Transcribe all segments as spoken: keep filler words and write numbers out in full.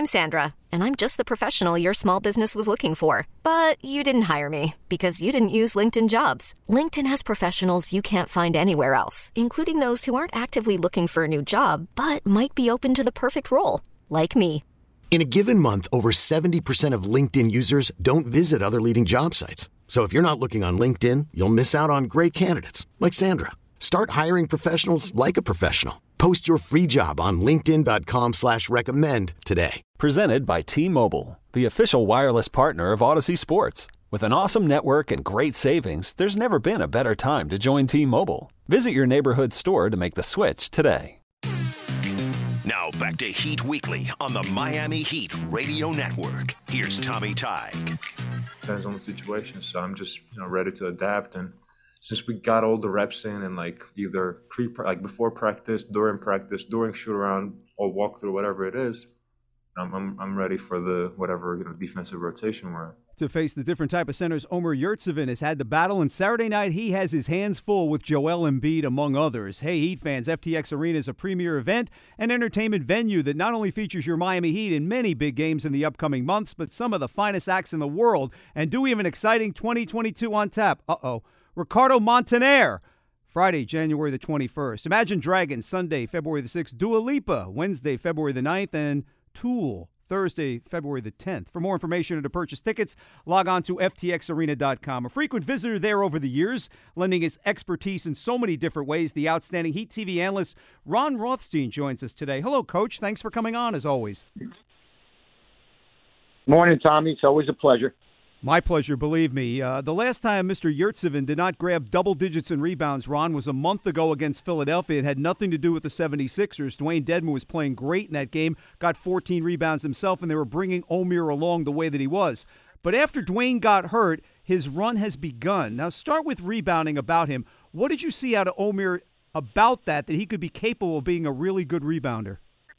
I'm Sandra, and I'm just the professional your small business was looking for. But you didn't hire me because you didn't use LinkedIn Jobs. LinkedIn has professionals you can't find anywhere else, including those who aren't actively looking for a new job, but might be open to the perfect role, like me. In a given month, over seventy percent of LinkedIn users don't visit other leading job sites. So if you're not looking on LinkedIn, you'll miss out on great candidates like Sandra. Start hiring professionals like a professional. Post your free job on linkedin.com slash recommend today. Presented by T-Mobile, the official wireless partner of Odyssey Sports. With an awesome network and great savings, there's never been a better time to join T-Mobile. Visit your neighborhood store to make the switch today. Now back to Heat Weekly on the Miami Heat Radio Network. Here's Tommy Tige. Depends on the situation, so I'm just you know ready to adapt. And since we got all the reps in and like either pre like before practice, during practice, during shoot around or walkthrough, whatever it is, I'm I'm, I'm ready for the whatever you know defensive rotation we're in. To face the different type of centers, Omer Yurtseven has had the battle, and Saturday night he has his hands full with Joel Embiid, among others. Hey, Heat fans, F T X Arena is a premier event and entertainment venue that not only features your Miami Heat in many big games in the upcoming months, but some of the finest acts in the world. And do we have an exciting twenty twenty-two on tap? Uh-oh. Ricardo Montaner. Friday, January the twenty-first. Imagine Dragons, Sunday, February the sixth. Dua Lipa, Wednesday, February the ninth. And Tool, Thursday, February the tenth. For more information and to purchase tickets, log on to F T X arena dot com. A frequent visitor there over the years, lending his expertise in so many different ways, the outstanding Heat T V analyst Ron Rothstein joins us today. Hello, Coach. Thanks for coming on, as always. Morning, Tommy. It's always a pleasure. My pleasure, believe me. Uh, the last time Mister Yurtseven did not grab double digits in rebounds, Ron, was a month ago against Philadelphia. It had nothing to do with the seventy-sixers. Dwayne Dedmon was playing great in that game, got fourteen rebounds himself, and they were bringing Omer along the way that he was. But after Dwayne got hurt, his run has begun. Now, start with rebounding about him. What did you see out of Omer about that, that he could be capable of being a really good rebounder?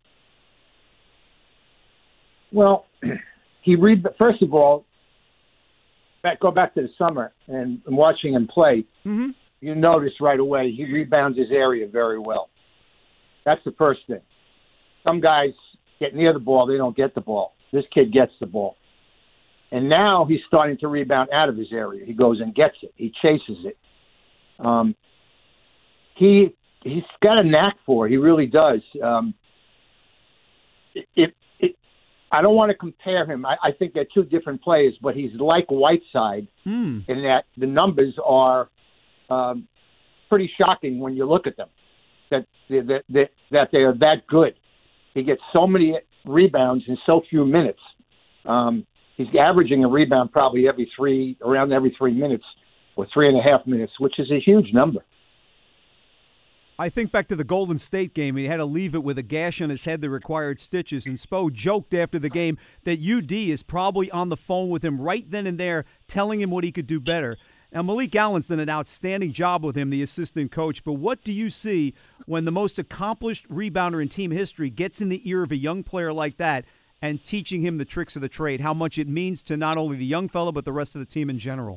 Well, he re- first of all, Back, go back to the summer and, and watching him play, mm-hmm. you notice right away he rebounds his area very well. That's the first thing. Some guys get near the ball, they don't get the ball. This kid gets the ball. And now he's starting to rebound out of his area. He goes and gets it. He chases it. Um, he, he's got a knack for it. He really does. Um, it, it, I don't want to compare him. I, I think they're two different players, but he's like Whiteside mm. in that the numbers are um, pretty shocking when you look at them, that, that, that, that they are that good. He gets so many rebounds in so few minutes. Um, he's averaging a rebound probably every three, around every three minutes or three and a half minutes, which is a huge number. I think back to the Golden State game. He had to leave it with a gash on his head that required stitches. And Spo joked after the game that U D is probably on the phone with him right then and there, telling him what he could do better. Now, Malik Allen's done an outstanding job with him, the assistant coach. But what do you see when the most accomplished rebounder in team history gets in the ear of a young player like that and teaching him the tricks of the trade, how much it means to not only the young fellow but the rest of the team in general?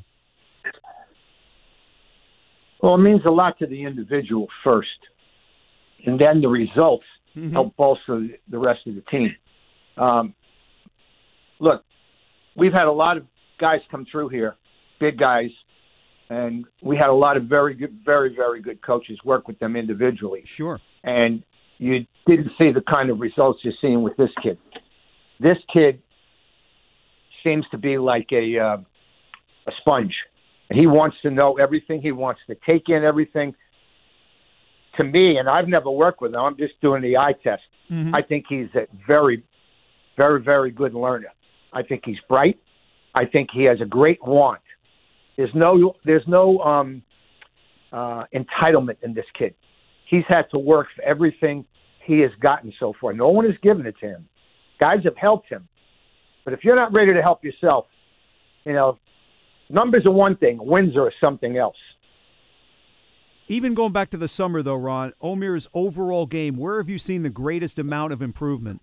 Well, it means a lot to the individual first, and then the results mm-hmm. help bolster the rest of the team. Um, look, we've had a lot of guys come through here, big guys, and we had a lot of very good, very, very good coaches work with them individually. Sure. And you didn't see the kind of results you're seeing with this kid. This kid seems to be like a uh, a sponge. He wants to know everything. He wants to take in everything. To me, and I've never worked with him, I'm just doing the eye test. Mm-hmm. I think he's a very, very, very good learner. I think he's bright. I think he has a great want. There's no, there's no um, uh, entitlement in this kid. He's had to work for everything he has gotten so far. No one has given it to him. Guys have helped him. But if you're not ready to help yourself, you know, numbers are one thing, wins are something else. Even going back to the summer, though, Ron, Omer's overall game, where have you seen the greatest amount of improvement?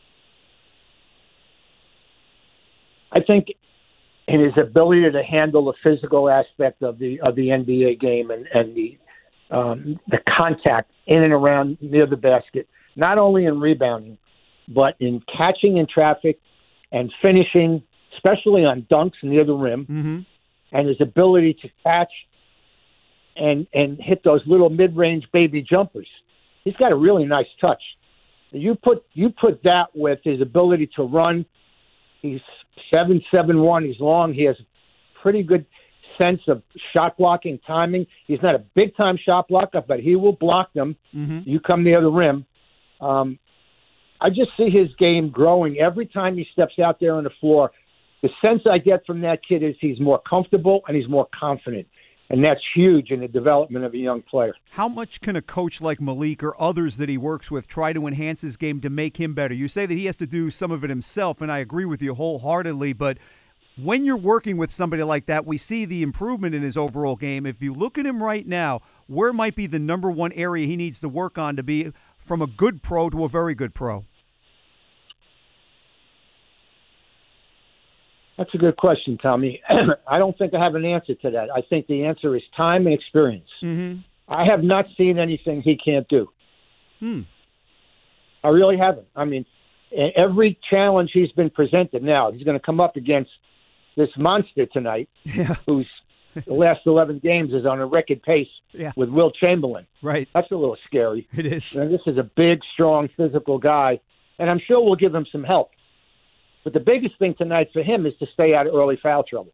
I think in his ability to handle the physical aspect of the of the N B A game and, and the um, the contact in and around near the basket, not only in rebounding, but in catching in traffic and finishing, especially on dunks near the rim, mm-hmm. and his ability to catch and and hit those little mid-range baby jumpers. He's got a really nice touch. You put you put that with his ability to run. He's seven seven one. He's long. He has pretty good sense of shot blocking, timing. He's not a big-time shot blocker, but he will block them. Mm-hmm. You come near the rim. Um, I just see his game growing every time he steps out there on the floor. The sense I get from that kid is he's more comfortable and he's more confident. And that's huge in the development of a young player. How much can a coach like Malik or others that he works with try to enhance his game to make him better? You say that he has to do some of it himself, and I agree with you wholeheartedly, but when you're working with somebody like that, we see the improvement in his overall game. If you look at him right now, where might be the number one area he needs to work on to be from a good pro to a very good pro? That's a good question, Tommy. I don't think I have an answer to that. I think the answer is time and experience. Mm-hmm. I have not seen anything he can't do. Hmm. I really haven't. I mean, every challenge he's been presented now, he's going to come up against this monster tonight, yeah. who's the last eleven games is on a record pace yeah. with Will Chamberlain. Right. That's a little scary. It is. And this is a big, strong, physical guy, and I'm sure we'll give him some help. But the biggest thing tonight for him is to stay out of early foul trouble.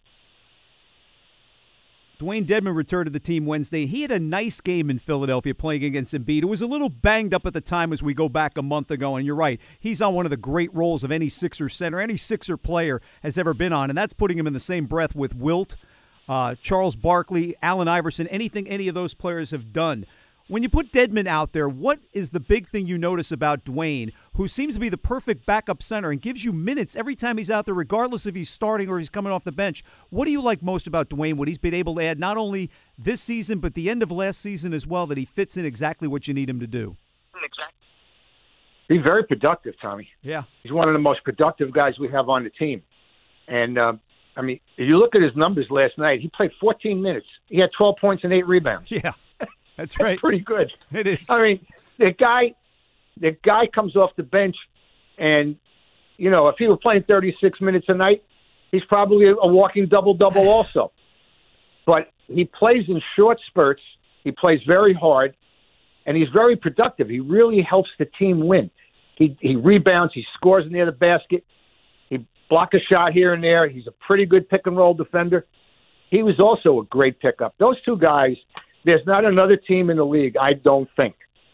Dewayne Dedmon returned to the team Wednesday. He had a nice game in Philadelphia playing against Embiid. It was a little banged up at the time as we go back a month ago, and you're right. He's on one of the great roles of any Sixer center, any Sixer player has ever been on, and that's putting him in the same breath with Wilt, uh, Charles Barkley, Allen Iverson, anything any of those players have done. When you put Dedmon out there, what is the big thing you notice about Dewayne, who seems to be the perfect backup center and gives you minutes every time he's out there, regardless if he's starting or he's coming off the bench? What do you like most about Dewayne, what he's been able to add not only this season but the end of last season as well, that he fits in exactly what you need him to do? Exactly. He's very productive, Tommy. Yeah. He's one of the most productive guys we have on the team. And, uh, I mean, if you look at his numbers last night, he played fourteen minutes. He had twelve points and eight rebounds. Yeah. That's right. That's pretty good. It is. I mean, the guy, the guy comes off the bench, and you know, if he were playing thirty-six minutes a night, he's probably a walking double-double also. But he plays in short spurts. He plays very hard, and he's very productive. He really helps the team win. He he rebounds. He scores near the basket. He blocks a shot here and there. He's a pretty good pick-and-roll defender. He was also a great pickup. Those two guys. There's not another team in the league, I don't think,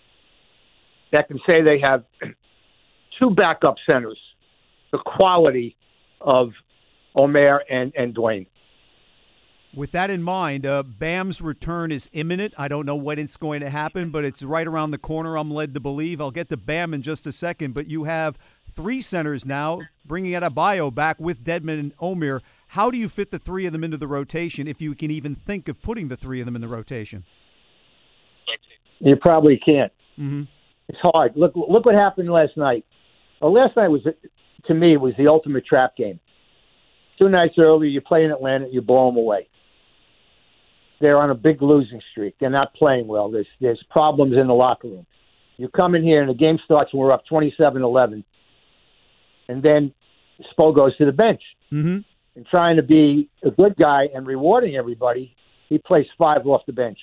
that can say they have two backup centers, the quality of Omer and, and Dewayne. With that in mind, uh, Bam's return is imminent. I don't know when it's going to happen, but it's right around the corner, I'm led to believe. I'll get to Bam in just a second, but you have three centers now, bringing Adebayo back with Dedmon and Omer. How do you fit the three of them into the rotation, if you can even think of putting the three of them in the rotation? You probably can't. Mm-hmm. It's hard. Look look what happened last night. Well, last night was, to me, was the ultimate trap game. Two nights earlier, you play in Atlanta, you blow them away. They're on a big losing streak. They're not playing well. There's there's problems in the locker room. You come in here, and the game starts, and we're up twenty-seven eleven. And then Spo goes to the bench. Mm-hmm. And trying to be a good guy and rewarding everybody, he plays five off the bench.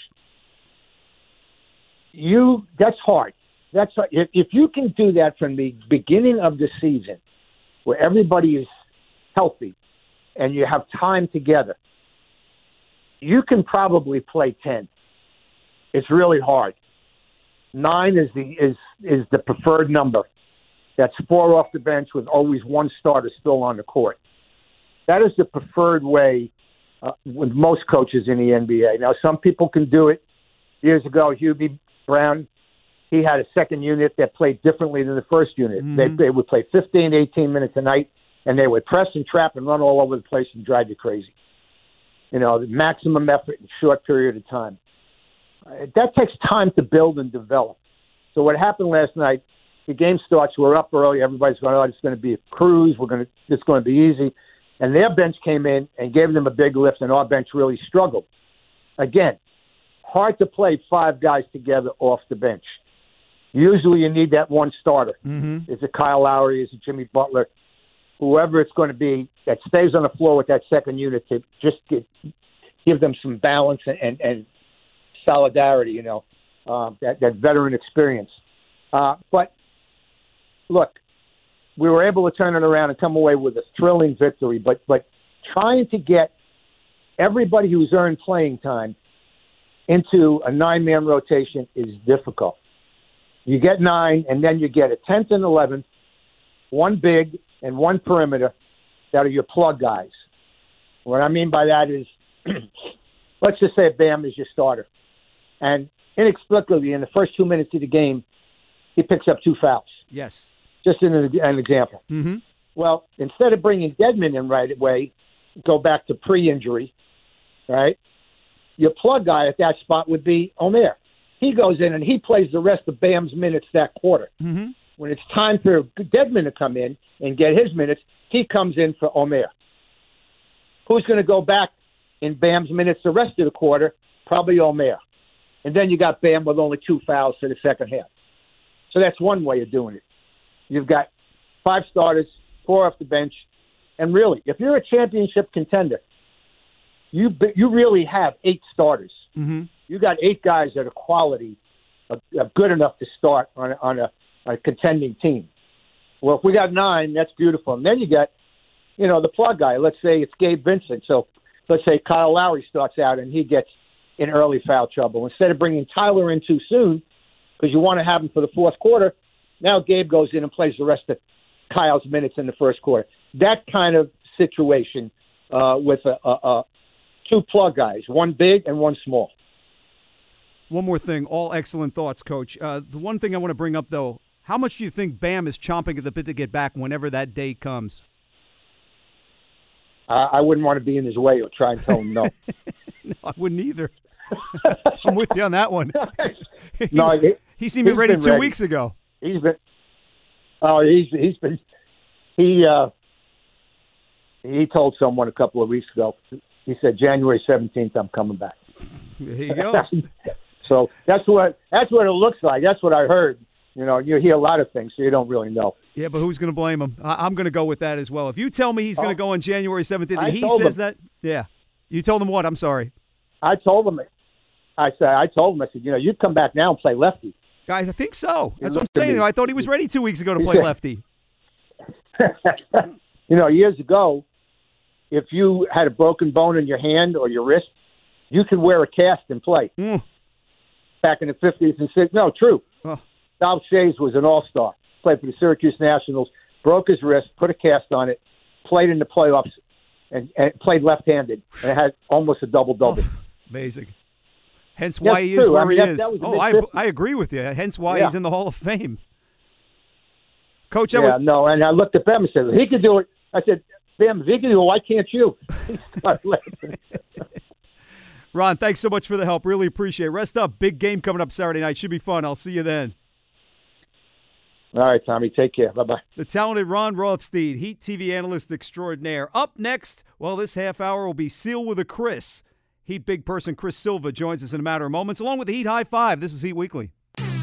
You, that's hard. That's if, if you can do that from the beginning of the season, where everybody is healthy and you have time together, you can probably play ten. It's really hard. Nine is the is is the preferred number. That's four off the bench with always one starter still on the court. That is the preferred way uh, with most coaches in the N B A. Now, some people can do it. Years ago, Hubie Brown, he had a second unit that played differently than the first unit. Mm-hmm. They, they would play fifteen, eighteen minutes a night, and they would press and trap and run all over the place and drive you crazy. You know, the maximum effort in a short period of time. Uh, that takes time to build and develop. So what happened last night, the game starts, we're up early, everybody's going, oh, it's going to be a cruise, we're going to, it's going to be easy. And their bench came in and gave them a big lift, and our bench really struggled. Again, hard to play five guys together off the bench. Usually you need that one starter. Mm-hmm. Is it Kyle Lowry? Is it Jimmy Butler? Whoever it's going to be that stays on the floor with that second unit to just get, give them some balance and, and, and solidarity, you know, uh, that, that veteran experience. Uh, but, look, we were able to turn it around and come away with a thrilling victory. But, but trying to get everybody who's earned playing time into a nine-man rotation is difficult. You get nine, and then you get a tenth and eleventh, one big and one perimeter that are your plug guys. What I mean by that is, let's just say Bam is your starter. And inexplicably, in the first two minutes of the game, he picks up two fouls. Yes. Just an, an example. Mm-hmm. Well, instead of bringing Dedmon in right away, go back to pre-injury, right? Your plug guy at that spot would be Omer. He goes in and he plays the rest of Bam's minutes that quarter. Mm-hmm. When it's time for Dedmon to come in and get his minutes, he comes in for Omer. Who's going to go back in Bam's minutes the rest of the quarter? Probably Omer. And then you got Bam with only two fouls for the second half. So that's one way of doing it. You've got five starters, four off the bench. And really, if you're a championship contender, you you really have eight starters. Mm-hmm. You got eight guys that are quality, are, are good enough to start on, on, a, on a contending team. Well, if we got nine, that's beautiful. And then you got, you know, the plug guy. Let's say it's Gabe Vincent. So let's say Kyle Lowry starts out and he gets in early foul trouble. Instead of bringing Tyler in too soon, because you want to have him for the fourth quarter, now Gabe goes in and plays the rest of Kyle's minutes in the first quarter. That kind of situation uh, with a, a, a two plug guys, one big and one small. One more thing, all excellent thoughts, Coach. Uh, the one thing I want to bring up, though, how much do you think Bam is chomping at the bit to get back whenever that day comes? Uh, I wouldn't want to be in his way or try and tell him no. No, I wouldn't either. I'm with you on that one. he, no, he, he seemed to be ready two ready. weeks ago. He's been. Oh, he's he's been. He uh, he told someone a couple of weeks ago. He said January seventeenth, I'm coming back. There you go. So that's what that's what it looks like. That's what I heard. You know, you hear a lot of things, so you don't really know. Yeah, but who's going to blame him? I- I'm going to go with that as well. If you tell me he's oh, going to go on January seventeenth and I he told says him. that, yeah. You told him what? I'm sorry. I told him. I said. I told him. I said, you know, you'd come back now and play lefty. Guys, I think so. That's He what I'm saying. me. I thought he was ready two weeks ago to He play said- lefty. You know, years ago, if you had a broken bone in your hand or your wrist, you could wear a cast and play. Mm. Back in the fifties and sixties. No, true. Oh. Dolph Shays was an all-star. Played for the Syracuse Nationals, broke his wrist, put a cast on it, played in the playoffs, and, and played left-handed, and had almost a double-double. Oh, amazing. Hence why Yes, he is true. where I mean, he that- is. that was the Oh, I, mid-fifties. I agree with you. Hence why Yeah. he's in the Hall of Fame. Coach, that Yeah, was, no, and I looked at Bam and said, he could do it. I said, Bam, if he can do it, why can't you? He started laughing. Ron, thanks so much for the help. Really appreciate it. Rest up. Big game coming up Saturday night. Should be fun. I'll see you then. All right, Tommy, take care. Bye-bye. The talented Ron Rothstein, Heat T V analyst extraordinaire. Up next, well, this half hour will be Seal with a Chris. Heat big person Chris Silva joins us in a matter of moments, along with the Heat High Five. This is Heat Weekly.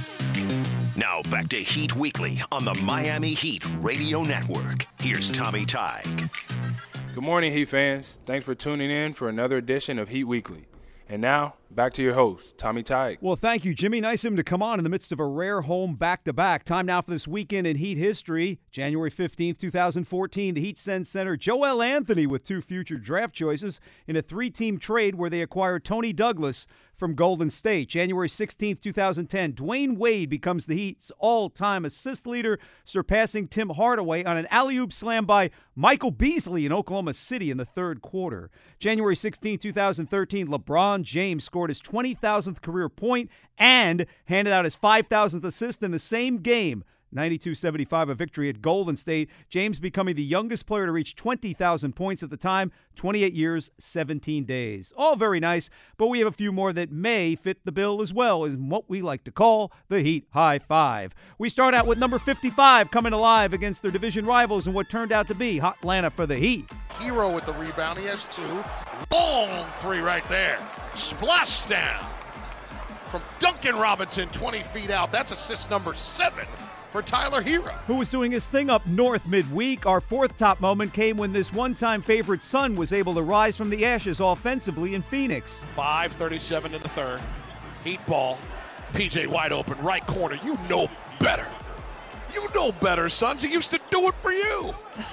Now back to Heat Weekly on the Miami Heat Radio Network. Here's Tommy Tighe. Good morning, Heat fans. Thanks for tuning in for another edition of Heat Weekly. And now, back to your host, Tommy Tighe. Well, thank you, Jimmy. Nice of him to come on in the midst of a rare home back-to-back. Time now for this weekend in Heat history. January fifteenth, twenty fourteen, the Heat send center Joel Anthony with two future draft choices in a three-team trade where they acquired Tony Douglas from Golden State. January sixteenth, twenty ten, Dwayne Wade becomes the Heat's all-time assist leader, surpassing Tim Hardaway on an alley-oop slam by Michael Beasley in Oklahoma City in the third quarter. January sixteenth, twenty thirteen, LeBron James scored his twenty thousandth career point and handed out his five thousandth assist in the same game. ninety-two seventy-five, a victory at Golden State. James becoming the youngest player to reach twenty thousand points at the time, twenty-eight years, seventeen days. All very nice, but we have a few more that may fit the bill as well, as what we like to call the Heat High Five. We start out with number fifty-five coming alive against their division rivals in what turned out to be Hot Atlanta for the Heat. Hero with the rebound. He has two. Long three right there. Splash down. from Duncan Robinson, twenty feet out. That's assist number seven for Tyler Hero, who was doing his thing up north midweek. Our fourth top moment came when this one-time favorite Sun was able to rise from the ashes offensively in Phoenix. five thirty-seven in the third. Heat ball. P J wide open, right corner. You know better. You know better, Suns. He used to do it for you.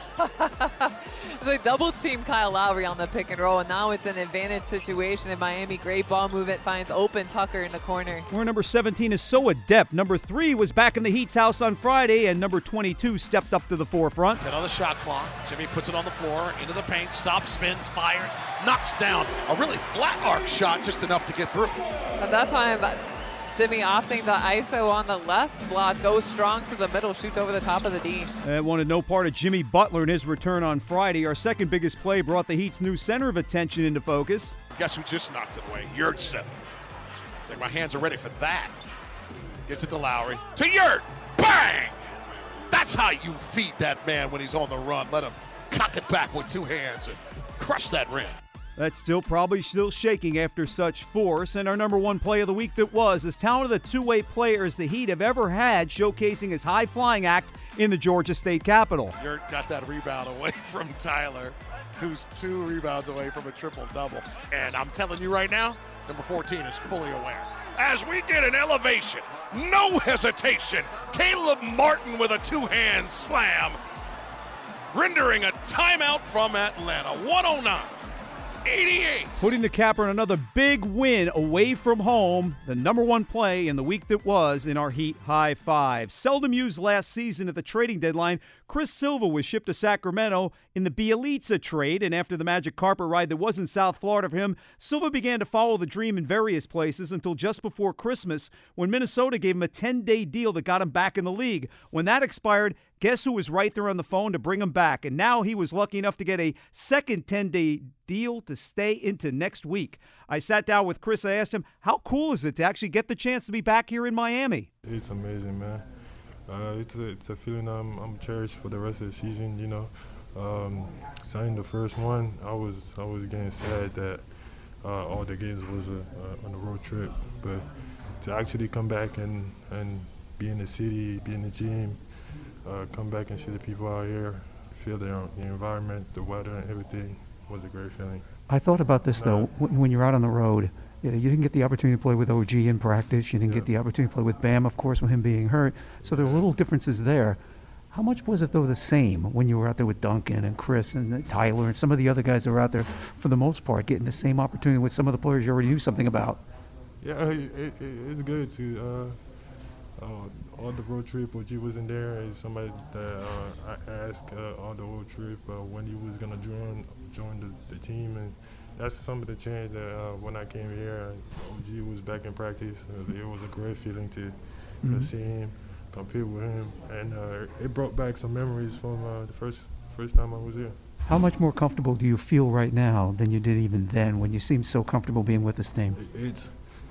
They double team Kyle Lowry on the pick and roll, and now it's an advantage situation in Miami. Great ball movement finds open Tucker in the corner. Where number seventeen is so adept. Number three was back in the Heat's house on Friday, and number twenty-two stepped up to the forefront. ten on the shot clock. Jimmy puts it on the floor, into the paint, stops, spins, fires, knocks down a really flat arc shot, just enough to get through. At that time, Jimmy opting the I S O on the left block, goes strong to the middle, shoots over the top of the D. That wanted no part of Jimmy Butler in his return on Friday. Our second biggest play brought the Heat's new center of attention into focus. Guess who just knocked it away? Yurtseven. It's like my hands are ready for that. Gets it to Lowry. To Yurt! Bang! That's how you feed that man when he's on the run. Let him cock it back with two hands and crush that rim. That's still probably still shaking after such force. And our number one play of the week that was as talented a two-way player as the Heat have ever had, showcasing his high-flying act in the Georgia State Capitol. Yurt got that rebound away from Tyler, who's two rebounds away from a triple-double. And I'm telling you right now, number fourteen is fully aware. As we get an elevation, no hesitation, Caleb Martin with a two-hand slam, rendering a timeout from Atlanta. one oh nine. eighty-eight. Putting the capper on another big win away from home, the number one play in the week that was in our Heat High Five. Seldom used last season at the trading deadline, Chris Silva was shipped to Sacramento in the Bielitsa trade, and after the magic carpet ride that was in South Florida for him, Silva began to follow the dream in various places until just before Christmas when Minnesota gave him a ten-day deal that got him back in the league. When that expired, guess who was right there on the phone to bring him back? And now he was lucky enough to get a second ten-day deal to stay into next week. I sat down with Chris. I asked him, how cool is it to actually get the chance to be back here in Miami? It's amazing, man. Uh, it's, a, it's a feeling I'm, I'm cherished for the rest of the season, you know. Um, signing the first one, I was I was getting sad that uh, all the games was a, a, on a road trip. But to actually come back and, and be in the city, be in the gym, uh, come back and see the people out here, feel the, the environment, the weather and everything was a great feeling. I thought about this, though, when you're out on the road. You didn't get the opportunity to play with O G in practice. You didn't yeah. get the opportunity to play with Bam, of course, with him being hurt. So there were little differences there. How much was it, though, the same when you were out there with Duncan and Chris and Tyler and some of the other guys that were out there, for the most part, getting the same opportunity with some of the players you already knew something about? Yeah, it, it, it's good to uh, uh, all the road trip. O G wasn't there. He's somebody that uh, I asked uh, all the road trip uh, when he was going to join join the, the team. And that's some of the change that uh, when I came here, O G was back in practice. Uh, it was a great feeling to mm-hmm. uh, see him, compete with him, and uh, it brought back some memories from uh, the first first time I was here. How much more comfortable do you feel right now than you did even then, when you seemed so comfortable being with this team? It's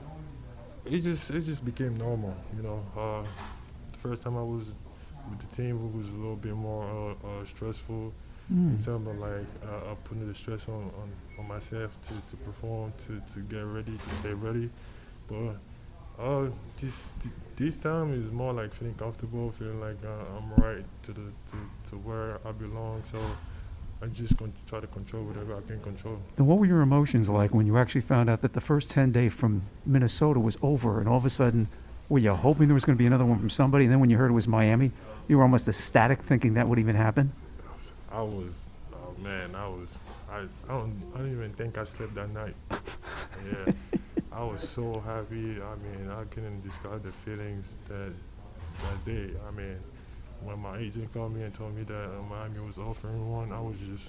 it just it just became normal, you know. Uh, the first time I was with the team, it was a little bit more uh, uh, stressful. Mm. In terms of like uh, uh, putting the stress on, on, on myself to, to perform, to, to get ready, to stay ready. But uh, this this time is more like feeling comfortable, feeling like uh, I'm right to the to, to where I belong. So I just con- try to control whatever I can control. Then what were your emotions like when you actually found out that the first ten day from Minnesota was over, and all of a sudden, were you hoping there was going to be another one from somebody, and then when you heard it was Miami, you were almost ecstatic thinking that would even happen? I was, oh man, I was, I, I don't, I don't even think I slept that night. Yeah, I was so happy. I mean, I couldn't describe the feelings that that day. I mean, when my agent called me and told me that uh, Miami was offering one, I was just,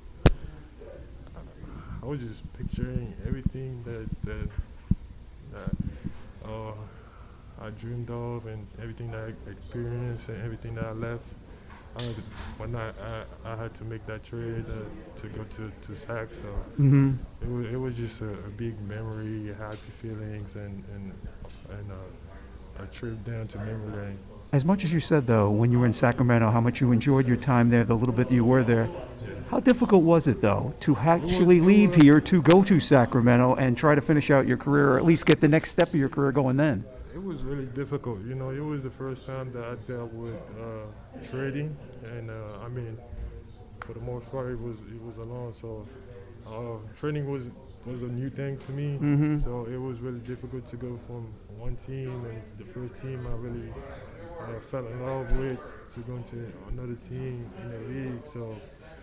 I was just picturing everything that that that uh, I dreamed of and everything that I experienced and everything that I left. I, when I, I I had to make that trade uh, to go to to Sac, so mm-hmm. it was it was just a, a big memory, happy feelings, and and and uh, a trip down to memory lane. As much as you said, though, when you were in Sacramento, how much you enjoyed your time there, the little bit that you were there, How difficult was it, though, to actually leave here to go to Sacramento and try to finish out your career, or at least get the next step of your career going then? It was really difficult. You know, it was the first time that I dealt with uh, trading, and uh, I mean, for the most part, it was it was alone. So uh, trading was was a new thing to me. Mm-hmm. So it was really difficult to go from one team and the first team I really uh, fell in love with to going to another team in the league. So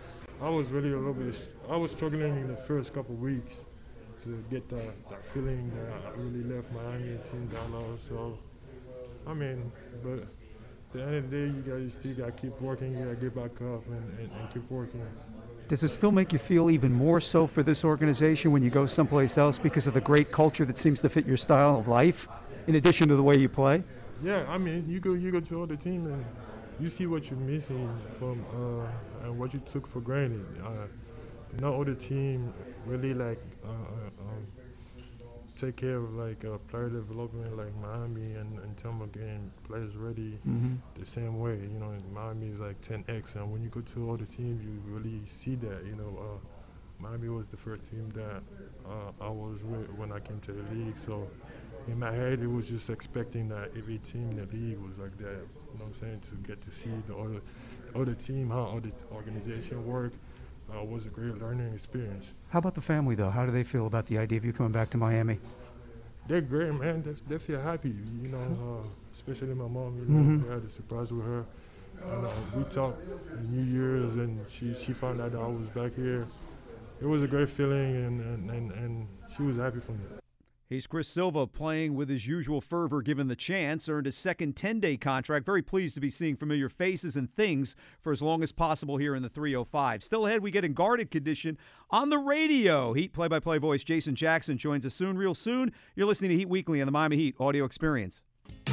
I was really a little bit. I was struggling in the first couple of weeks to get that, that feeling that I really left Miami team down low. So, I mean, but at the end of the day, you guys still got to keep working. You got to get back up and, and, and keep working. Does it still make you feel even more so for this organization when you go someplace else because of the great culture that seems to fit your style of life, in addition to the way you play? Yeah, I mean, you go you go to other team and you see what you're missing from uh, and what you took for granted. Uh, no other team really like uh, um, take care of like uh, player development like Miami and, and terms of getting players ready mm-hmm. the same way. You know, Miami is like ten X, and when you go to other teams, you really see that. You know, uh, Miami was the first team that uh, I was with when I came to the league. So in my head, it was just expecting that every team in the league was like that. You know what I'm saying? To get to see the other other team, how other organization work. Uh, was a great learning experience. How about the family, though? How do they feel about the idea of you coming back to Miami? They're great, man. They, they feel happy, you know, uh, especially my mom. You know, Mm-hmm. we had a surprise with her. And, uh, we talked in New Year's, and she, she found out that I was back here. It was a great feeling, and, and, and, and she was happy for me. He's Chris Silva, playing with his usual fervor given the chance, earned his second ten-day contract. Very pleased to be seeing familiar faces and things for as long as possible here in the three oh five. Still ahead, we get in guarded condition on the radio. Heat play-by-play voice Jason Jackson joins us soon, real soon. You're listening to Heat Weekly on the Miami Heat Audio Experience.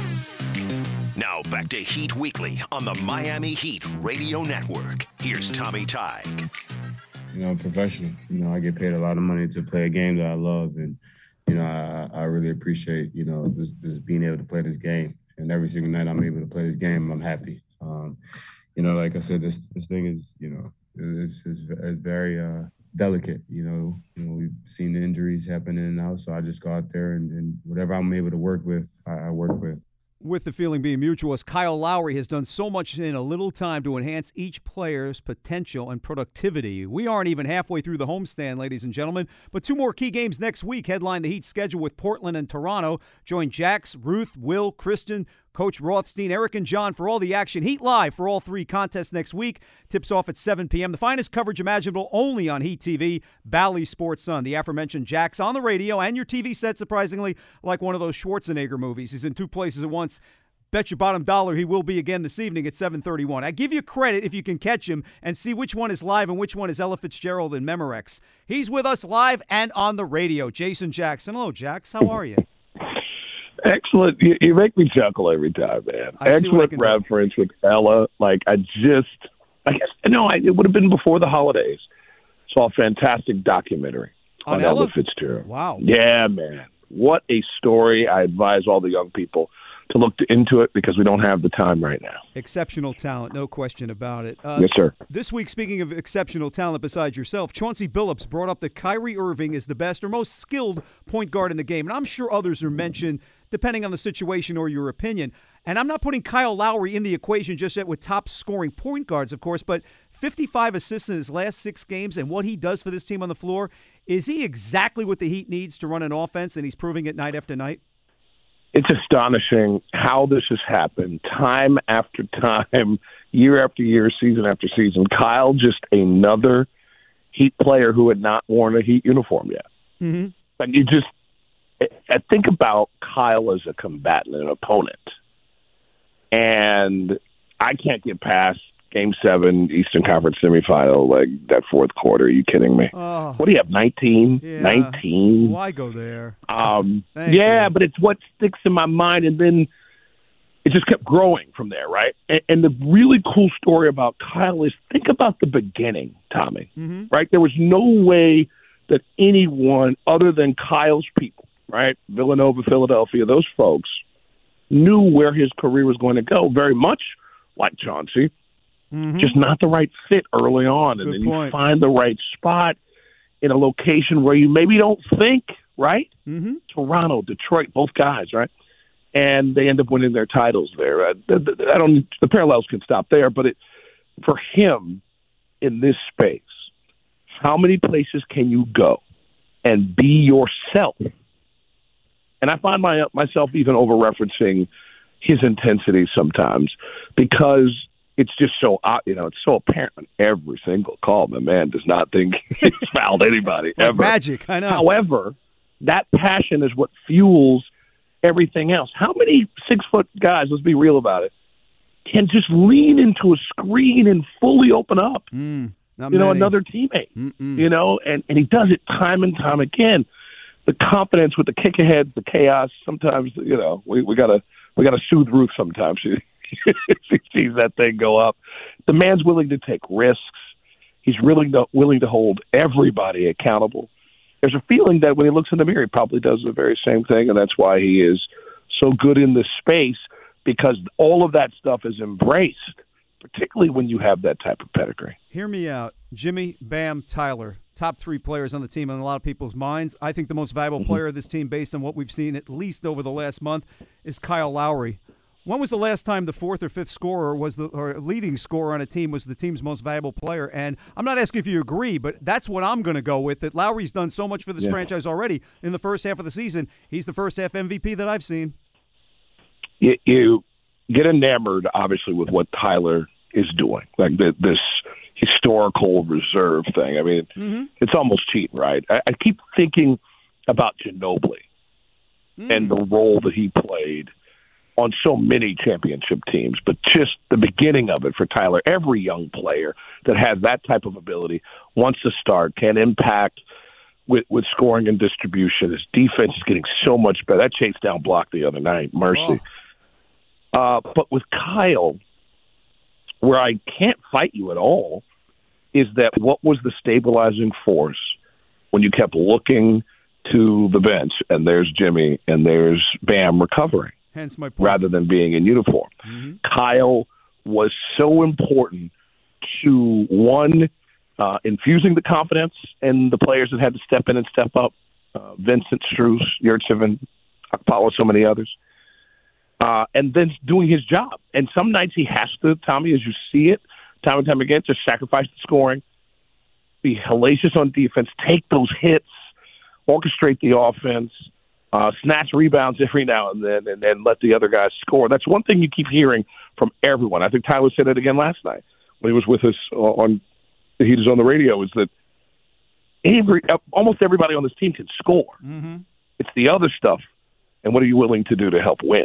Now back to Heat Weekly on the Miami Heat Radio Network. Here's Tommy Tighe. You know, I'm professional. You know, I get paid a lot of money to play a game that I love, and you know, I, I really appreciate, you know, this, this being able to play this game. And every single night I'm able to play this game, I'm happy. Um, you know, like I said, this this thing is, you know, it's, it's, it's very uh, delicate. You know, you know, we've seen the injuries happen in and out, so I just go out there and, and whatever I'm able to work with, I, I work with. With the feeling being mutual, as Kyle Lowry has done so much in a little time to enhance each player's potential and productivity. We aren't even halfway through the homestand, ladies and gentlemen, but two more key games next week headline the Heat's schedule with Portland and Toronto. Join Jax, Ruth, Will, Kristen, Coach Rothstein, Eric, and John for all the action. Heat Live for all three contests next week. Tips off at seven p.m. The finest coverage imaginable only on Heat T V, Bally Sports Sun. The aforementioned Jax on the radio and your T V set, surprisingly, like one of those Schwarzenegger movies. He's in two places at once. Bet your bottom dollar he will be again this evening at seven thirty-one. I give you credit if you can catch him and see which one is live and which one is Ella Fitzgerald and Memorex. He's with us live and on the radio. Jason Jackson. Hello, Jax. How are you? Excellent. You, you make me chuckle every time, man. I Excellent reference with Ella. Like, I just, I guess, no, I, it would have been before the holidays. Saw a fantastic documentary on, on Ella? Ella Fitzgerald. Wow. Yeah, man. What a story. I advise all the young people to look into it because we don't have the time right now. Exceptional talent, no question about it. Uh, yes, sir. This week, speaking of exceptional talent besides yourself, Chauncey Billups brought up that Kyrie Irving is the best or most skilled point guard in the game, and I'm sure others are mentioned depending on the situation or your opinion. And I'm not putting Kyle Lowry in the equation just yet with top-scoring point guards, of course, but fifty-five assists in his last six games and what he does for this team on the floor, is he exactly what the Heat needs to run an offense, and he's proving it night after night? It's astonishing how this has happened time after time, year after year, season after season. Kyle, just another Heat player who had not worn a Heat uniform yet. Mm-hmm. Like, you just I think about Kyle as a combatant, an opponent. And I can't get past Game seven, Eastern Conference semifinal, like that fourth quarter. Are you kidding me? Oh, what do you have, nineteen? Yeah. nineteen? Why go there? Um, Thank yeah, you. but it's what sticks in my mind, and then it just kept growing from there, right? And, and the really cool story about Kyle is think about the beginning, Tommy, Mm-hmm. right? There was no way that anyone other than Kyle's people, right, Villanova, Philadelphia, those folks, knew where his career was going to go, very much like Chauncey. Mm-hmm. Just not the right fit early on. And Good then point. you find the right spot in a location where you maybe don't think, right? Mm-hmm. Toronto, Detroit, both guys, right? And they end up winning their titles there. I, I don't. The parallels can stop there, but it, for him in this space, how many places can you go and be yourself? And I find my myself even over referencing his intensity sometimes because it's just so you know it's so apparent on every single call. My man does not think he's fouled anybody like ever. Magic, I know. However, that passion is what fuels everything else. How many six-foot guys, let's be real about it, can just lean into a screen and fully open up? Mm, you know, many. another teammate. Mm-mm. You know, and, and he does it time and time again. The confidence with the kick ahead, the chaos. Sometimes, you know, we, we gotta we gotta soothe Ruth sometimes. She, she sees that thing go up. The man's willing to take risks. He's really no, willing to hold everybody accountable. There's a feeling that when he looks in the mirror, he probably does the very same thing, and that's why he is so good in this space, because all of that stuff is embraced, particularly when you have that type of pedigree. Hear me out. Jimmy, Bam, Tyler, top three players on the team in a lot of people's minds. I think the most valuable Mm-hmm. player of this team, based on what we've seen at least over the last month, is Kyle Lowry. When was the last time the fourth or fifth scorer was the or leading scorer on a team was the team's most valuable player? And I'm not asking if you agree, but that's what I'm going to go with. That Lowry's done so much for this yeah. franchise already in the first half of the season. He's the first half M V P that I've seen. You, you get enamored, obviously, with what Tyler is doing, like the, this historical reserve thing. I mean, mm-hmm. it's almost cheating, right? I, I keep thinking about Ginobili mm. and the role that he played on so many championship teams, but just the beginning of it for Tyler. Every young player that has that type of ability wants to start, can impact with, with scoring and distribution. His defense is getting so much better. That chase down block the other night, mercy. Oh. Uh, but with Kyle, where I can't fight you at all, is that what was the stabilizing force when you kept looking to the bench, and there's Jimmy, and there's Bam recovering? Hence my point. Rather than being in uniform. Mm-hmm. Kyle was so important to, one, uh, infusing the confidence in the players that had to step in and step up. Uh, Vincent, Strus, Yurtseven, Akpala, so many others. Uh, and then doing his job. And some nights he has to, Tommy, as you see it, time and time again, just sacrifice the scoring, be hellacious on defense, take those hits, orchestrate the offense, Uh, snatch rebounds every now and then, and then let the other guys score. That's one thing you keep hearing from everyone. I think Tyler said it again last night when he was with us on the Heat is on the radio, is that every, almost everybody on this team can score. Mm-hmm. It's the other stuff, and what are you willing to do to help win?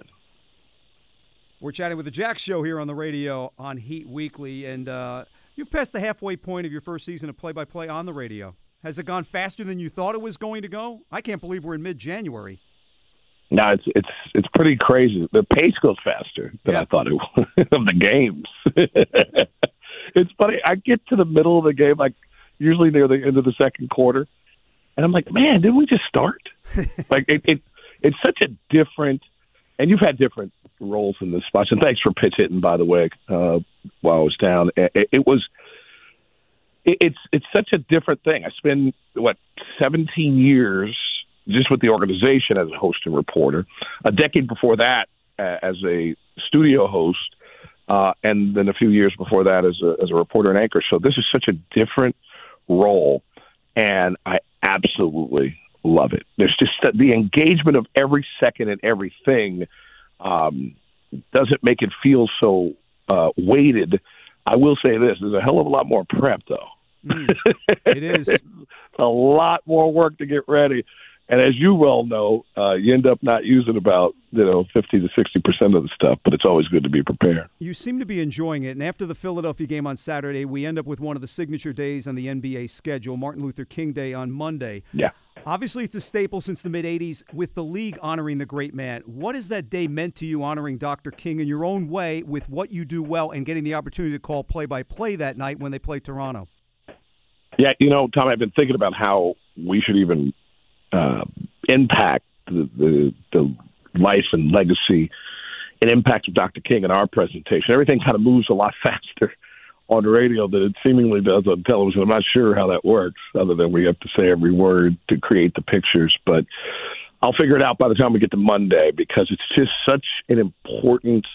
We're chatting with the Jack Show here on the radio on Heat Weekly, and uh, you've passed the halfway point of your first season of play-by-play on the radio. Has it gone faster than you thought it was going to go? I can't believe we're in mid-January. No, it's it's it's pretty crazy. The pace goes faster than yeah. I thought it would of the games. It's funny. I get to the middle of the game, like usually near the end of the second quarter, and I'm like, man, didn't we just start? like it, it it's such a different. And you've had different roles in this spot. And thanks for pitch hitting, by the way, uh, while I was down. It, it was. It's it's such a different thing. I spent, what, seventeen years just with the organization as a host and reporter, a decade before that uh, as a studio host, uh, and then a few years before that as a, as a reporter and anchor. So this is such a different role, and I absolutely love it. There's just the engagement of every second and everything um, doesn't make it feel so uh, weighted. I will say this, there's a hell of a lot more prep, though. Mm, it is. a lot more work to get ready. And as you well know, uh, you end up not using about, you know, fifty to sixty percent of the stuff, but it's always good to be prepared. You seem to be enjoying it. And after the Philadelphia game on Saturday, we end up with one of the signature days on the N B A schedule, Martin Luther King Day on Monday. Yeah. Obviously, it's a staple since the mid-eighties with the league honoring the great man. What has that day meant to you, honoring Doctor King in your own way with what you do well and getting the opportunity to call play-by-play that night when they play Toronto? Yeah, you know, Tom, I've been thinking about how we should even uh, impact the, the, the life and legacy and impact of Doctor King in our presentation. Everything kind of moves a lot faster on the radio that it seemingly does on television. I'm not sure how that works, other than we have to say every word to create the pictures. But I'll figure it out by the time we get to Monday, because it's just such an important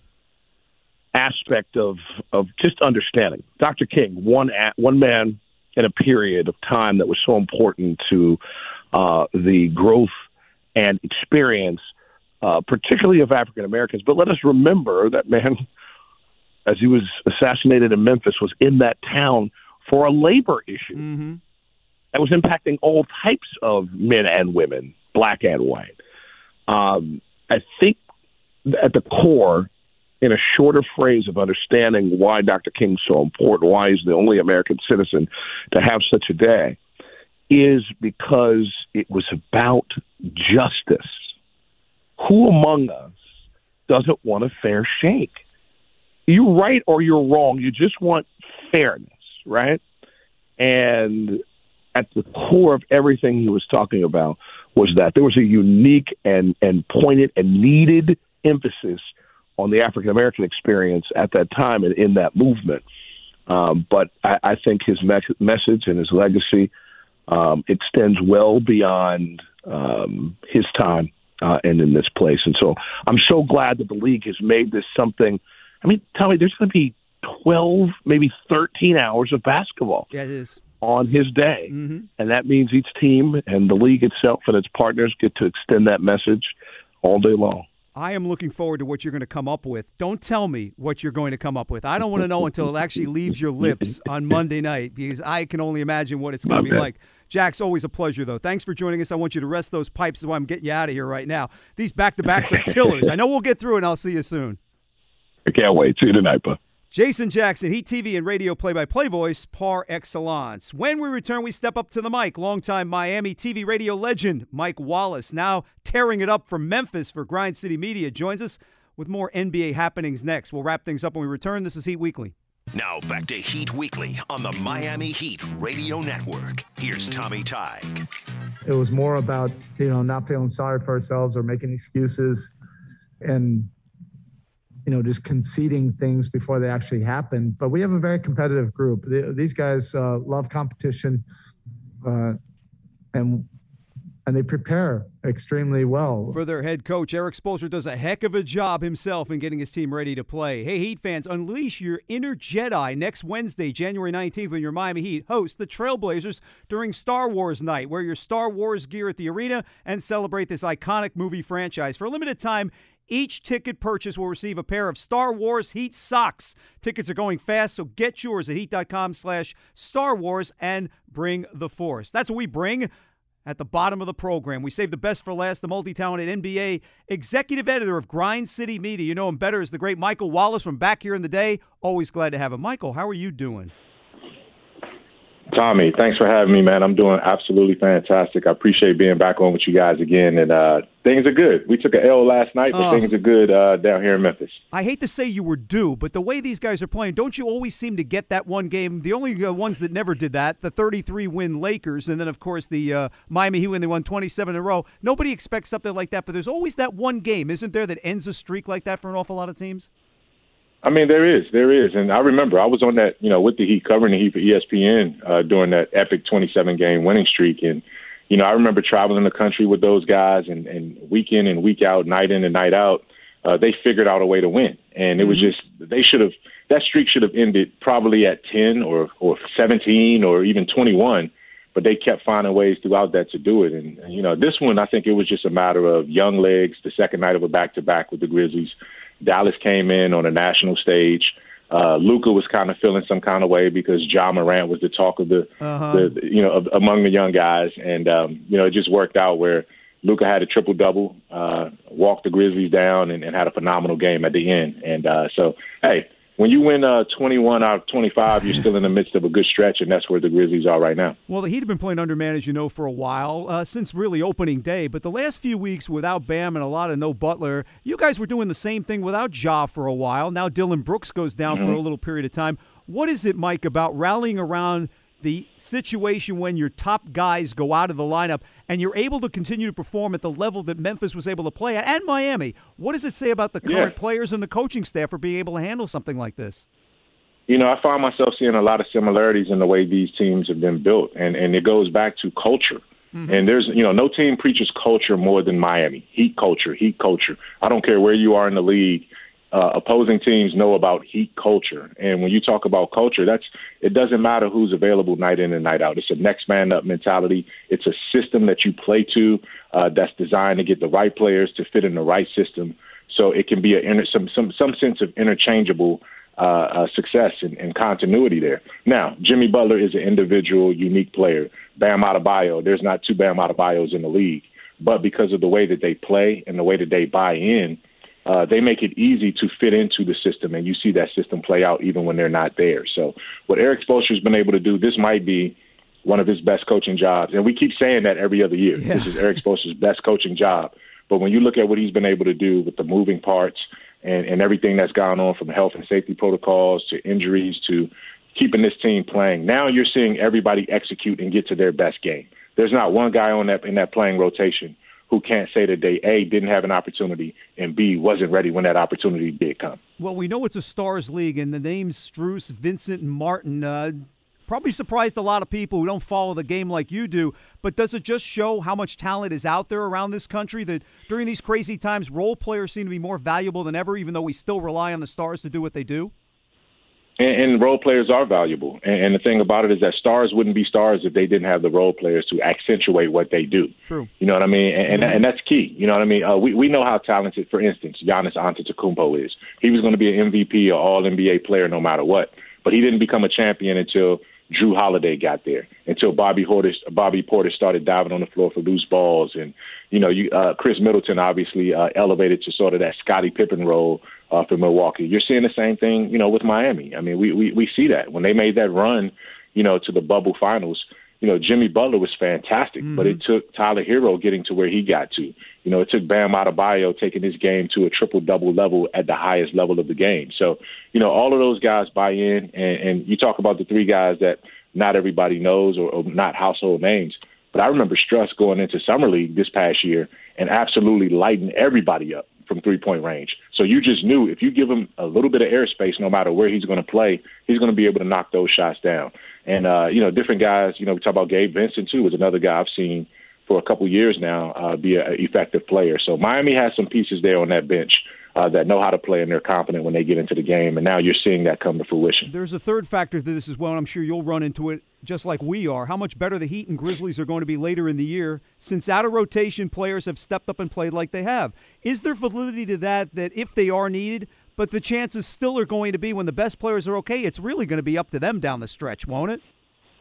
aspect of of just understanding. Doctor King, one one man in a period of time that was so important to uh, the growth and experience, uh, particularly of African Americans. But let us remember that man, as he was assassinated in Memphis, was in that town for a labor issue Mm-hmm. that was impacting all types of men and women, black and white. Um, I think at the core, in a shorter phrase of understanding why Doctor King's so important, why he's the only American citizen to have such a day, is because it was about justice. Who among us doesn't want a fair shake? You're right or you're wrong. You just want fairness, right? And at the core of everything he was talking about was that there was a unique and, and pointed and needed emphasis on the African-American experience at that time and in that movement. Um, but I, I think his me- message and his legacy um, extends well beyond um, his time uh, and in this place. And so I'm so glad that the league has made this something. I mean, Tommy, there's going to be twelve, maybe thirteen hours of basketball yeah, it is. on his day. Mm-hmm. And that means each team and the league itself and its partners get to extend that message all day long. I am looking forward to what you're going to come up with. Don't tell me what you're going to come up with. I don't want to know until it actually leaves your lips on Monday night, because I can only imagine what it's going to be like. Jack's, always a pleasure, though. Thanks for joining us. I want you to rest those pipes, so I'm getting you out of here right now. These back-to-backs are killers. I know we'll get through it, and I'll see you soon. I can't wait. See you tonight, bud. Jason Jackson, Heat T V and radio play-by-play voice par excellence. When we return, we step up to the mic. Longtime Miami T V radio legend Mike Wallace, now tearing it up from Memphis for Grind City Media, joins us with more N B A happenings next. We'll wrap things up when we return. This is Heat Weekly. Now back to Heat Weekly on the Miami Heat Radio Network. Here's Tommy Tighe. It was more about, you know, not feeling sorry for ourselves or making excuses and, you know, just conceding things before they actually happen. But we have a very competitive group. These guys uh, love competition, uh, and and they prepare extremely well. For their head coach, Eric Spoelstra does a heck of a job himself in getting his team ready to play. Hey, Heat fans, unleash your inner Jedi next Wednesday, January nineteenth, when your Miami Heat host the Trailblazers during Star Wars Night. Wear your Star Wars gear at the arena and celebrate this iconic movie franchise. For a limited time, each ticket purchase will receive a pair of Star Wars Heat socks. Tickets are going fast, so get yours at heat.com slash Star Wars and bring the force. That's what we bring at the bottom of the program. We save the best for last. The multi-talented N B A executive editor of Grind City Media. You know him better as the great Michael Wallace from back here in the day. Always glad to have him. Michael, how are you doing? Tommy, thanks for having me, man. I'm doing absolutely fantastic. I appreciate being back on with you guys again, and uh, things are good. We took an L last night, but Oh. things are good uh, down here in Memphis. I hate to say you were due, but the way these guys are playing, don't you always seem to get that one game? The only uh, ones that never did that, the thirty-three win Lakers, and then, of course, the uh, Miami Heat when they won twenty-seven in a row. Nobody expects something like that, but there's always that one game, isn't there, that ends a streak like that for an awful lot of teams? I mean, there is, there is. And I remember I was on that, you know, with the Heat, covering the Heat for E S P N uh, during that epic twenty-seven game winning streak. And, you know, I remember traveling the country with those guys, and, and week in and week out, night in and night out, uh, they figured out a way to win. And it was just, they should have, that streak should have ended probably at ten or, or seventeen or even twenty-one, but they kept finding ways throughout that to do it. And, you know, this one, I think it was just a matter of young legs, the second night of a back-to-back with the Grizzlies. Dallas came in on a national stage. Uh, Luka was kind of feeling some kind of way because Ja Morant was the talk of the, Uh-huh. the you know, of, among the young guys. And, um, you know, it just worked out where Luka had a triple-double, uh, walked the Grizzlies down, and, and had a phenomenal game at the end. And uh, so, hey, when you win uh, twenty-one out of twenty-five, you're still in the midst of a good stretch, and that's where the Grizzlies are right now. Well, the Heat have been playing underman, as you know, for a while, uh, since really opening day. But the last few weeks without Bam and a lot of no Butler, you guys were doing the same thing without Ja for a while. Now Dylan Brooks goes down Mm-hmm. for a little period of time. What is it, Mike, about rallying around the situation when your top guys go out of the lineup and you're able to continue to perform at the level that Memphis was able to play at, and Miami? What does it say about the current Yeah. players and the coaching staff for being able to handle something like this? you know, I find myself seeing a lot of similarities in the way these teams have been built, and, and it goes back to culture. Mm-hmm. And there's, you know, no team preaches culture more than Miami. Heat culture, heat culture. I don't care where you are in the league. Uh, opposing teams know about heat culture. And when you talk about culture, that's it doesn't matter who's available night in and night out. It's a next man up mentality. It's a system that you play to uh, that's designed to get the right players to fit in the right system. So it can be a, some, some, some sense of interchangeable uh, uh, success and, and continuity there. Now, Jimmy Butler is an individual, unique player. Bam Adebayo, there's not two Bam Adebayos in the league. But because of the way that they play and the way that they buy in, Uh, they make it easy to fit into the system, and you see that system play out even when they're not there. So what Eric Spoelstra's been able to do, this might be one of his best coaching jobs. And we keep saying that every other year. Yeah. This is Eric Spoelstra's best coaching job. But when you look at what he's been able to do with the moving parts and, and everything that's gone on from health and safety protocols to injuries to keeping this team playing, now you're seeing everybody execute and get to their best game. There's not one guy on that in that playing rotation who can't say that they, A, didn't have an opportunity, and B, wasn't ready when that opportunity did come. Well, we know it's a Stars League, and the names Strus, Vincent, and Martin uh, probably surprised a lot of people who don't follow the game like you do, but does it just show how much talent is out there around this country that during these crazy times, role players seem to be more valuable than ever, even though we still rely on the Stars to do what they do? And, and role players are valuable. And, and the thing about it is that stars wouldn't be stars if they didn't have the role players to accentuate what they do. True. You know what I mean? And, and, and that's key. You know what I mean? Uh, we, we know how talented, for instance, Giannis Antetokounmpo is. He was going to be an M V P or all N B A player no matter what. But he didn't become a champion until Drew Holiday got there, until Bobby Portis, Bobby Portis started diving on the floor for loose balls. And, you know, you, uh, Chris Middleton obviously uh, elevated to sort of that Scottie Pippen role uh, for Milwaukee. You're seeing the same thing, you know, with Miami. I mean, we, we, we see that. When they made that run, you know, to the bubble finals, you know, Jimmy Butler was fantastic, mm-hmm. but it took Tyler Hero getting to where he got to. You know, it took Bam Adebayo taking his game to a triple-double level at the highest level of the game. So, you know, all of those guys buy in, and, and you talk about the three guys that not everybody knows or, or not household names. But I remember Strus going into Summer League this past year and absolutely lighting everybody up from three-point range. So you just knew if you give him a little bit of airspace, no matter where he's going to play, he's going to be able to knock those shots down. And, uh, you know, different guys, you know, we talk about Gabe Vincent, too, is another guy I've seen for a couple years now uh, be an effective player. So Miami has some pieces there on that bench uh, that know how to play, and they're confident when they get into the game. And now you're seeing that come to fruition. There's a third factor to this as well, and I'm sure you'll run into it just like we are. How much better the Heat and Grizzlies are going to be later in the year since out-of-rotation players have stepped up and played like they have. Is there validity to that, that if they are needed, but the chances still are going to be when the best players are okay, it's really going to be up to them down the stretch, won't it?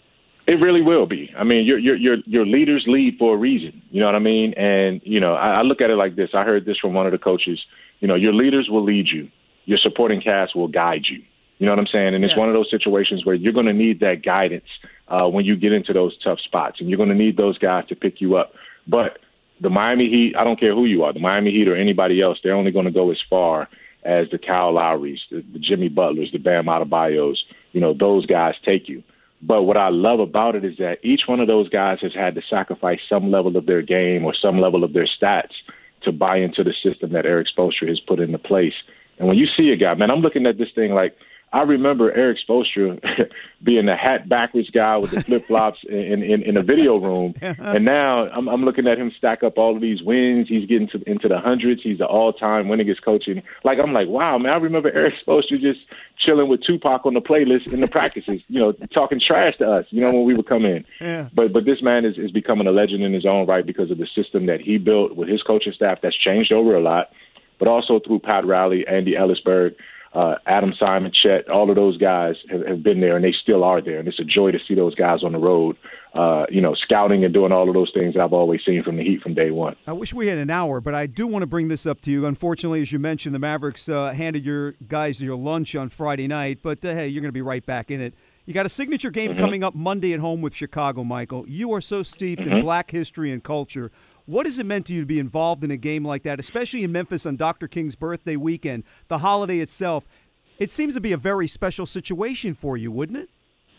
It really will be. I mean, your your your your leaders lead for a reason. You know what I mean? And you know, I, I look at it like this. I heard this from one of the coaches. You know, your leaders will lead you. Your supporting cast will guide you. You know what I'm saying? And it's yes. one of those situations where you're going to need that guidance uh, when you get into those tough spots, and you're going to need those guys to pick you up. But the Miami Heat, I don't care who you are, the Miami Heat or anybody else, they're only going to go as far as the Kyle Lowrys, the, the Jimmy Butlers, the Bam Adebayos. You know, those guys take you. But what I love about it is that each one of those guys has had to sacrifice some level of their game or some level of their stats to buy into the system that Eric Spoelstra has put into place. And when you see a guy, man, I'm looking at this thing like, I remember Eric Spoelstra being the hat backwards guy with the flip-flops in, in, in a video room. And now I'm, I'm looking at him stack up all of these wins. He's getting to, into the hundreds. He's the all-time winningest coach. And like, I'm like, wow, man, I remember Eric Spoelstra just chilling with Tupac on the playlist in the practices, you know, talking trash to us, you know, when we would come in. Yeah. But but this man is, is becoming a legend in his own right because of the system that he built with his coaching staff that's changed over a lot, but also through Pat Riley, Andy Ellisberg, Uh, Adam Simon, Chet, all of those guys have, have been there, and they still are there. And it's a joy to see those guys on the road, uh, you know, scouting and doing all of those things I've always seen from the Heat from day one. I wish we had an hour, but I do want to bring this up to you. Unfortunately, as you mentioned, the Mavericks uh, handed your guys your lunch on Friday night, but uh, hey, you're going to be right back in it. You got a signature game mm-hmm. coming up Monday at home with Chicago, Michael. You are so steeped mm-hmm. in black history and culture. What has it meant to you to be involved in a game like that, especially in Memphis on Doctor King's birthday weekend, the holiday itself? It seems to be a very special situation for you, wouldn't it?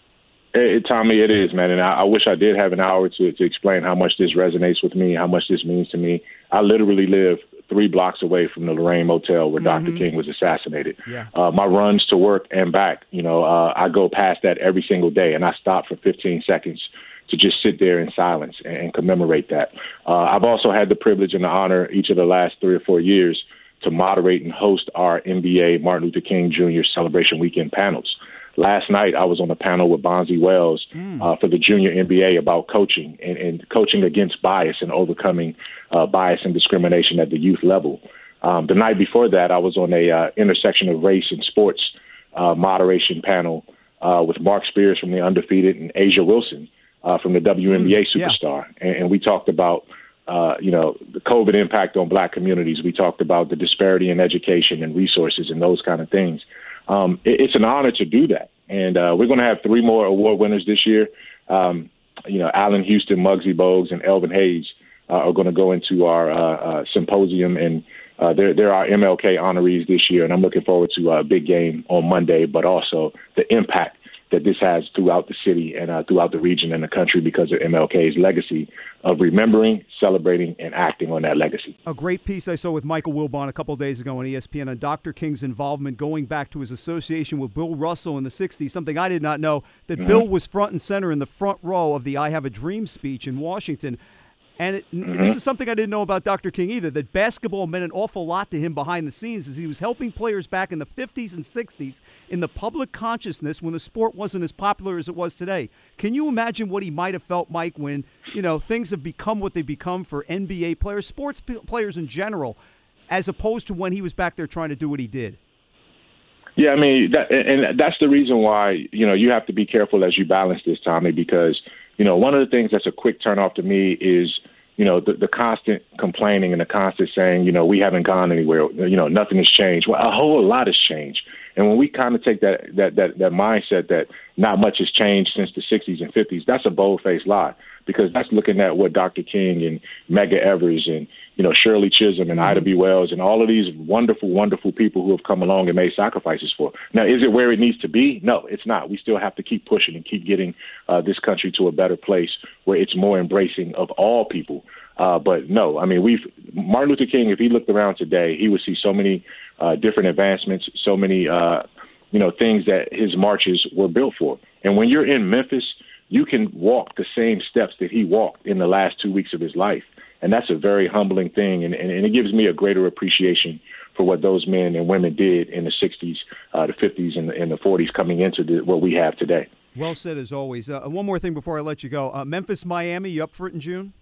It, Tommy, it is, man. And I, I wish I did have an hour to, to explain how much this resonates with me, how much this means to me. I literally live three blocks away from the Lorraine Motel where mm-hmm. Doctor King was assassinated. Yeah. Uh, my runs to work and back, you know, uh, I go past that every single day, and I stop for fifteen seconds to just sit there in silence and, and commemorate that. Uh, I've also had the privilege and the honor each of the last three or four years to moderate and host our N B A Martin Luther King Junior Celebration Weekend panels. Last night, I was on a panel with Bonzi Wells mm. uh, for the Junior N B A about coaching and, and coaching against bias and overcoming uh, bias and discrimination at the youth level. Um, the night before that, I was on a uh, intersection of race and sports uh, moderation panel uh, with Mark Spears from the Undefeated and Asia Wilson uh, from the W N B A mm. superstar. Yeah. And, and we talked about Uh, you know, the COVID impact on black communities. We talked about the disparity in education and resources and those kind of things. Um, it, it's an honor to do that. And uh, we're going to have three more award winners this year. Um, you know, Allen Houston, Muggsy Bogues, and Elvin Hayes uh, are going to go into our uh, uh, symposium. And uh, they're, they're our M L K honorees this year. And I'm looking forward to a big game on Monday, but also the impact that this has throughout the city and uh, throughout the region and the country because of M L K's legacy of remembering, celebrating, and acting on that legacy. A great piece I saw with Michael Wilbon a couple of days ago on E S P N on Doctor King's involvement going back to his association with Bill Russell in the sixties, something I did not know, that mm-hmm. Bill was front and center in the front row of the I Have a Dream speech in Washington. And it, mm-hmm. this is something I didn't know about Doctor King either, that basketball meant an awful lot to him behind the scenes as he was helping players back in the fifties and sixties in the public consciousness when the sport wasn't as popular as it was today. Can you imagine what he might have felt, Mike, when, you know, things have become what they've become for N B A players, sports p- players in general, as opposed to when he was back there trying to do what he did? Yeah, I mean, that, and that's the reason why, you know, you have to be careful as you balance this, Tommy, because, you know, one of the things that's a quick turnoff to me is, you know, the, the constant complaining and the constant saying, you know, we haven't gone anywhere, you know, nothing has changed. Well, a whole lot has changed. And when we kind of take that that that, that mindset that not much has changed since the sixties and fifties, that's a bold-faced lie, because that's looking at what Doctor King and Medgar Evers and, you know, Shirley Chisholm and mm-hmm. Ida B. Wells and all of these wonderful, wonderful people who have come along and made sacrifices for. Now, is it where it needs to be? No, it's not. We still have to keep pushing and keep getting uh, this country to a better place where it's more embracing of all people. Uh, but no, I mean, we've Martin Luther King, if he looked around today, he would see so many uh, different advancements, so many, uh, you know, things that his marches were built for. And when you're in Memphis, you can walk the same steps that he walked in the last two weeks of his life. And that's a very humbling thing. And, and, and it gives me a greater appreciation for what those men and women did in the sixties, uh, the fifties, and the, and the forties coming into the, what we have today. Well said, as always. Uh, one more thing before I let you go. Uh, Memphis, Miami, you up for it in June?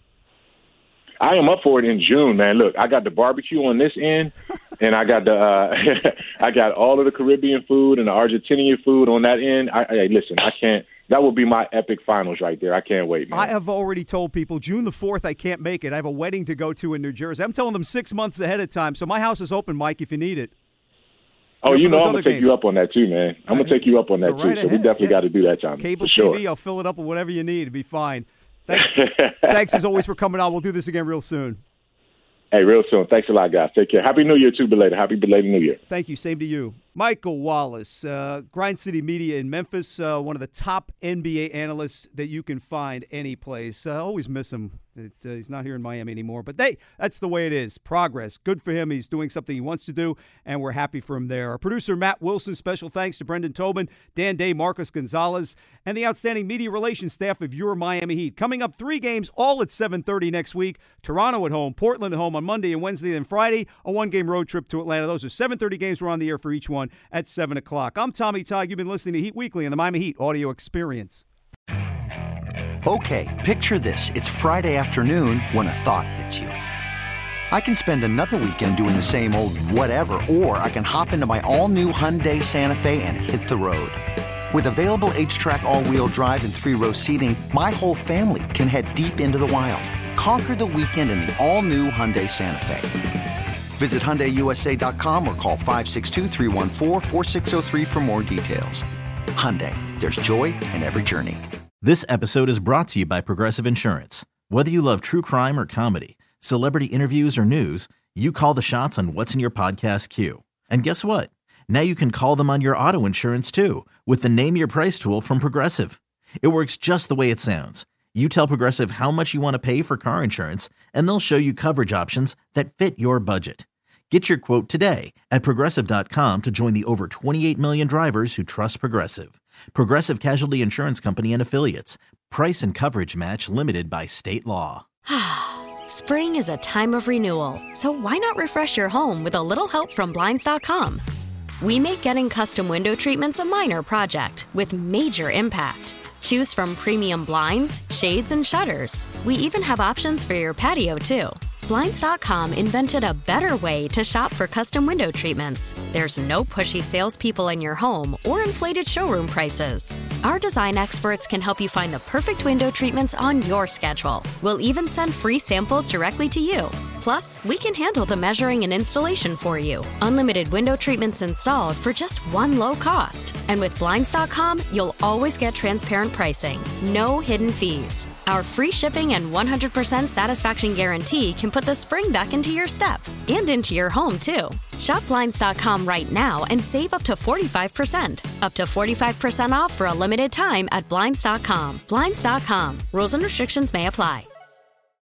I am up for it in June, man. Look, I got the barbecue on this end, and I got the uh, I got all of the Caribbean food and the Argentinian food on that end. I, I listen, I can't. That will be my epic finals right there. I can't wait, man. I have already told people June the fourth I can't make it. I have a wedding to go to in New Jersey. I'm telling them six months ahead of time, so my house is open, Mike, if you need it. Oh, you know I'm going to take games. you up on that too, man. I'm going to take you up on that right too, ahead. so we definitely yeah. got to do that, Tommy. Cable for sure. T V, I'll fill it up with whatever you need. It'll be fine. Thanks, thanks as always for coming on. We'll do this again real soon. Hey, real soon. Thanks a lot, guys. Take care. Happy New Year, too, belated. Happy belated New Year. Thank you. Same to you. Michael Wallace, uh, Grind City Media in Memphis, uh, one of the top N B A analysts that you can find any place. I uh, always miss him. It, uh, he's not here in Miami anymore. But they, that's the way it is. Progress. Good for him. He's doing something he wants to do, and we're happy for him there. Our producer, Matt Wilson, special thanks to Brendan Tobin, Dan Day, Marcus Gonzalez, and the outstanding media relations staff of your Miami Heat. Coming up, three games, all at seven thirty next week. Toronto at home, Portland at home on Monday and Wednesday, and Friday, a one-game road trip to Atlanta. Those are seven thirty games. We're on the air for each one at seven o'clock. I'm Tommy Togg. You've been listening to Heat Weekly on the Miami Heat Audio Experience. Okay, picture this. It's Friday afternoon when a thought hits you. I can spend another weekend doing the same old whatever, or I can hop into my all-new Hyundai Santa Fe and hit the road. With available H-Track all-wheel drive and three-row seating, my whole family can head deep into the wild. Conquer the weekend in the all-new Hyundai Santa Fe. Visit Hyundai U S A dot com or call five six two, three one four, four six zero three for more details. Hyundai, there's joy in every journey. This episode is brought to you by Progressive Insurance. Whether you love true crime or comedy, celebrity interviews or news, you call the shots on what's in your podcast queue. And guess what? Now you can call them on your auto insurance too with the Name Your Price tool from Progressive. It works just the way it sounds. You tell Progressive how much you want to pay for car insurance, and they'll show you coverage options that fit your budget. Get your quote today at Progressive dot com to join the over twenty-eight million drivers who trust Progressive. Progressive Casualty Insurance Company and Affiliates. Price and coverage match limited by state law. Spring is a time of renewal, so why not refresh your home with a little help from Blinds dot com? We make getting custom window treatments a minor project with major impact. Choose from premium blinds, shades, and shutters. We even have options for your patio, too. Blinds dot com invented a better way to shop for custom window treatments. There's no pushy salespeople in your home or inflated showroom prices. Our design experts can help you find the perfect window treatments on your schedule. We'll even send free samples directly to you. Plus, we can handle the measuring and installation for you. Unlimited window treatments installed for just one low cost. And with Blinds dot com, you'll always get transparent pricing. No hidden fees. Our free shipping and one hundred percent satisfaction guarantee can put the spring back into your step and into your home, too. Shop Blinds dot com right now and save up to forty-five percent. Up to forty-five percent off for a limited time at Blinds dot com. Blinds dot com. Rules and restrictions may apply.